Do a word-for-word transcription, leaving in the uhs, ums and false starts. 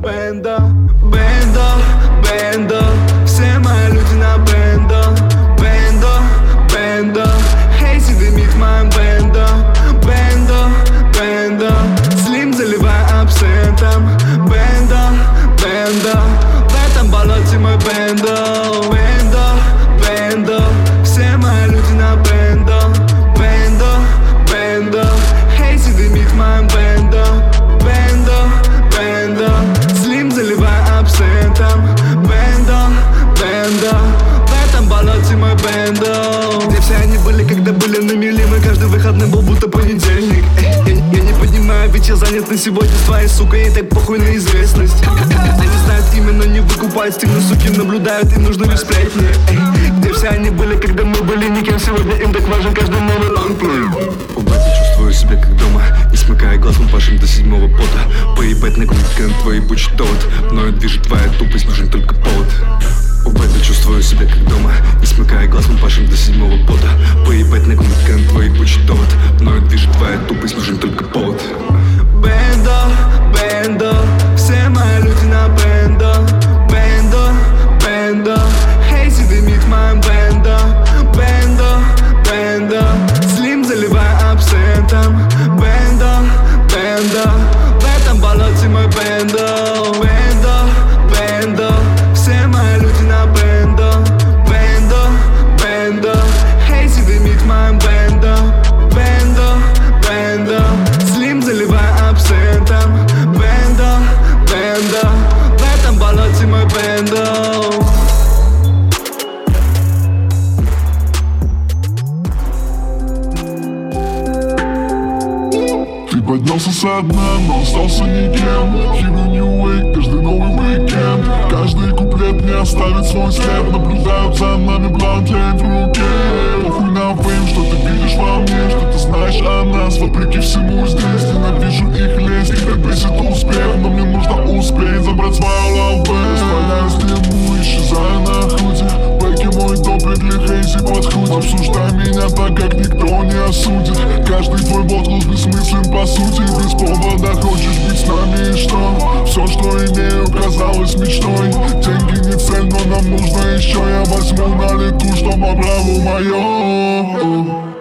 Бендо, бендо, бендо, все мои люди на бендо. Бендо, бендо, хейси дымит в моем бендо. Бендо, бендо, слим заливай абсентом. Бендо, бендо, в этом болоте мой бендо. Бендо, бендо, все мои люди на бендо. Бендо, бендо, хейси дымит в моем бендо. Бендо, бендо, слим заливай абсентом. Бендо, бендо, в этом болоте мой бендо. Где все они были, когда были на мели? Мы каждый выходный был будто понедельник. Эй, я, я не понимаю, ведь я занят на сегодня с твоей сукой. И так похуй на известность. Они знают имя, но не выкупают стиль, но суки наблюдают, им нужны лишь сплетни. Эй, где все они были, когда мы были никем? Сегодня им так важен каждый новый лонгплей. Убать, я чувствую себя как дома. Не смыкая глаз, мы пашем до седьмого пота. Поебать на кнопке на твой ебучий довод. Мною движет твоя тупость, нужен только повод. Убать, я чувствую себя как дома. Не смыкая глаз, мы пашем до седьмого пота. Поебать на кнопке на твой ебучий довод. Мною движет твоя тупость, нужен только повод. Бендо, бендо, все мои люди на бендо. Бендо, бендо, хейси дымит в моем бендо. Бендо, бендо, слим заливай абсентом. Бендо, бендо, в этом болоте мой бендо. Бендо, бендо, все мои люди на бендо. Бендо, бендо, хейси дымит в моем бендо. Бендо, бендо, слим заливай абсентом. Бендо, бендо, в этом болоте мой бендо. Ты поднялся со дна, но остался никем. Hero New Wake, каждый новый уикенд. Каждый куплет не оставит свой след. Наблюдают за нами блантлейн в руке. Похуй на фейм, что ты видишь во мне, что ты знаешь о нас. Вопреки всему здесь ненавижу их лезть. Их бесит успех, но мне нужно успеть забрать свою лавбу. Растворяюсь в дыму, исчезаю на худе. Бэки мой топлик для хейзи подходит. Обсуждай меня так, как никто не осудит. Каждый твой вопрос бессмыслен по сути. Без повода хочешь быть с нами и что? Все, что имею, казалось мечтой. Деньги не цель, но нам нужно еще. Я возьму на лету, что по праву мое.